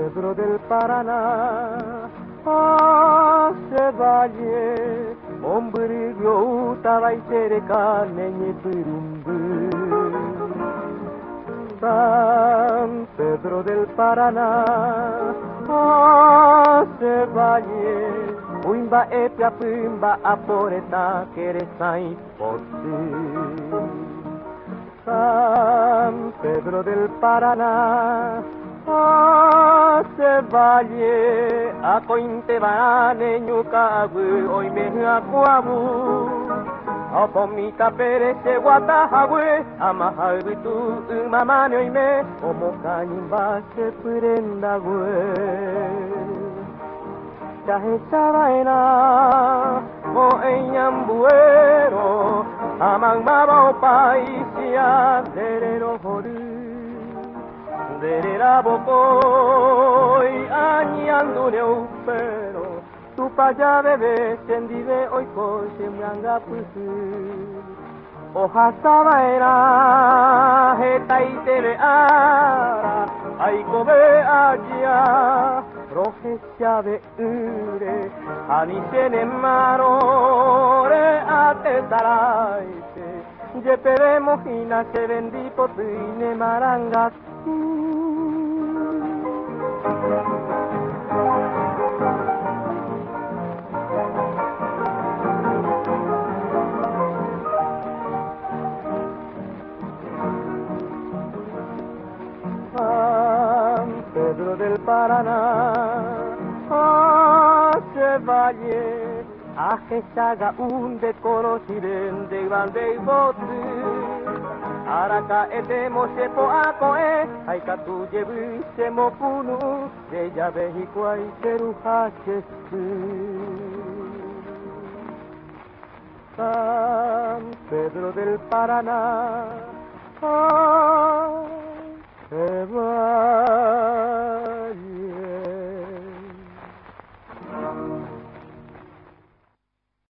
Pedro del Paraná, hace valle, hombre uta baisereka nenye turumbu. San Pedro del Paraná, hace valle, uimba epia pimba aporeta keresai posi. San Pedro del Paraná, hace valle, a cointe bane ñucabu, hoy me acuabu, a pomita perece guatajabu, a mahabitu, mamane hoy me, como cañimba se prenda ya esa vaina, o en Yambuero, amang mabao paisia, derero joru. Derera bocoy, añando neupero, tu paya bebé, sendive hoy coche, mianga pusu. Hoja sabaera, jeta y teleara, ay come allá, roje llave ure, anisene marore, atesaraite, yepe mojina, se vendí potine marangas. San Pedro del Paraná, hace valle, ajesaga un desconocido de grande y bote. Araka etemo sepo akoe, aikatu jebu semo punu, de llave y cuaiteru hachesu. San Pedro del Paraná, se va.